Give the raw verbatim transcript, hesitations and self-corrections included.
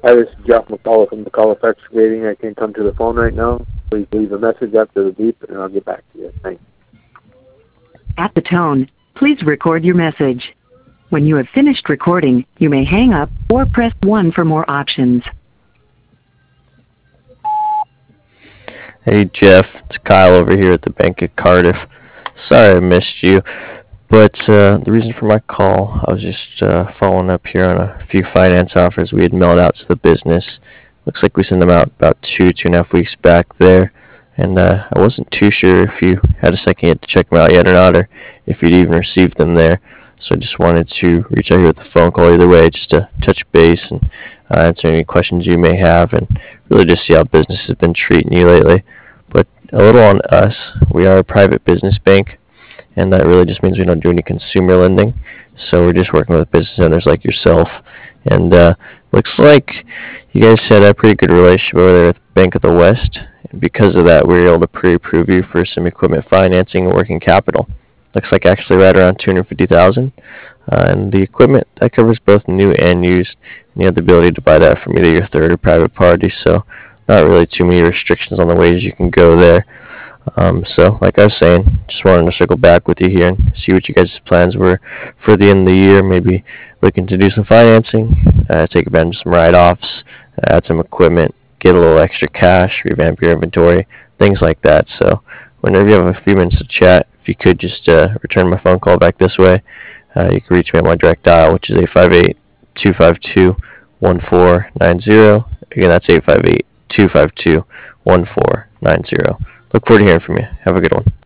Hi, this is Jeff McCullough from McCullough Excavating. I can't come to the phone right now. Please leave a message after the beep, and I'll get back to you. Thanks. At the tone, please record your message. When you have finished recording, you may hang up or press one for more options. Hey Jeff, it's Kyle over here at the Bank of Cardiff. Sorry I missed you, but uh, the reason for my call, I was just uh, following up here on a few finance offers we had mailed out to the business. Looks like we sent them out about two, two and a half weeks back there, and uh, I wasn't too sure if you had a second yet to check them out yet or not, or if you'd even received them there. So I just wanted to reach out here with a phone call either way, just to touch base and uh, answer any questions you may have, and really just see how business has been treating you lately. But a little on us, we are a private business bank, and that really just means we don't do any consumer lending. So we're just working with business owners like yourself. And uh, looks like you guys had a pretty good relationship over there with Bank of the West. And because of that, we were able to pre-approve you for some equipment financing and working capital. Looks like actually right around two hundred fifty thousand dollars. Uh, and the equipment, that covers both new and used. And you have the ability to buy that from either your third or private party. So not really too many restrictions on the ways you can go there. Um, so, like I was saying, just wanted to circle back with you here and see what you guys' plans were for the end of the year. Maybe looking to do some financing, uh, take advantage of some write-offs, add some equipment, get a little extra cash, revamp your inventory, things like that. So, whenever you have a few minutes to chat, if you could just uh, return my phone call back this way, uh, you can reach me at my direct dial, which is eight five eight, two five two, one four nine zero. Again, that's eight five eight, two five two, one four nine zero. Look forward to hearing from you. Have a good one.